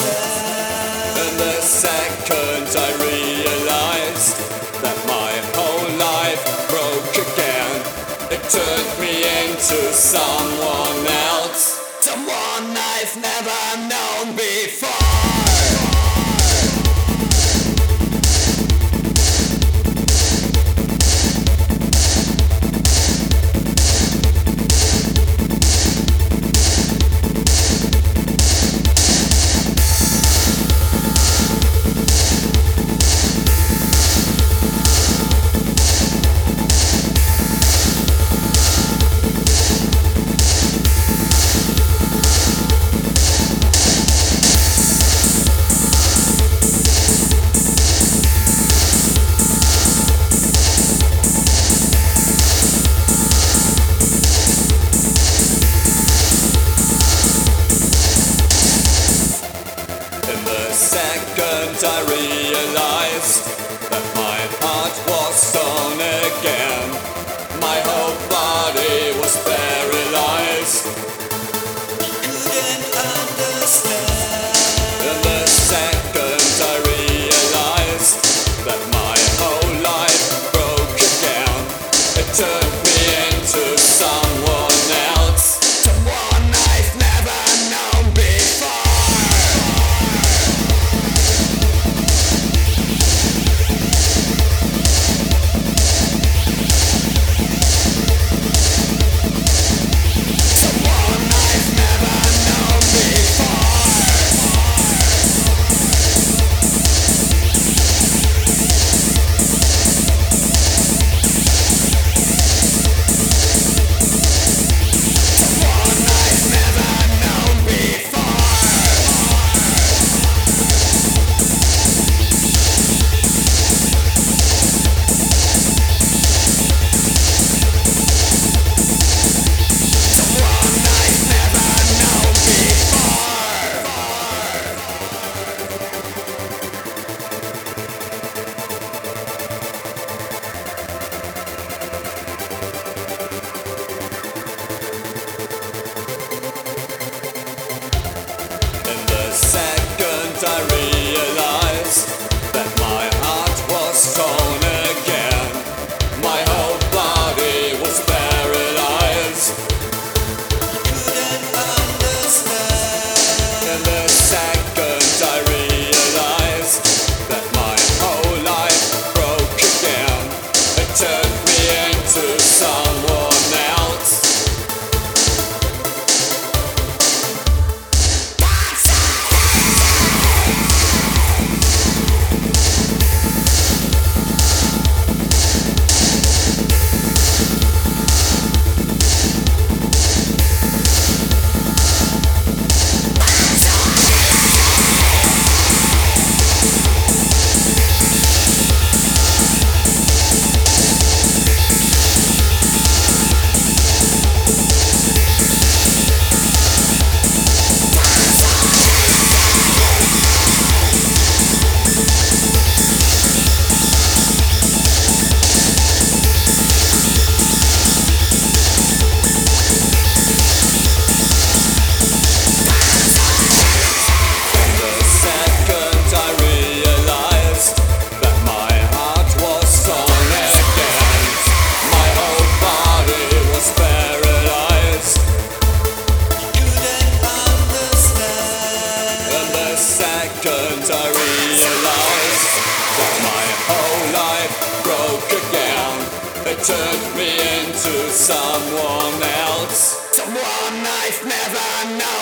And the second I realized that my whole life broke again, it turned me into someone else, someone I've never known before. I realized that my heart was torn again, my whole body was paralyzed. Couldn't understand. And the second I realized that my whole life broke again, it turned me into someone else, someone I've never known before. I realized that my heart was torn again, my whole body was paralyzed. Couldn't understand. And the second I realized that my whole life broke again, it turned me into someone else. I realized that my whole life broke again, it turned me into someone else, someone I've never known.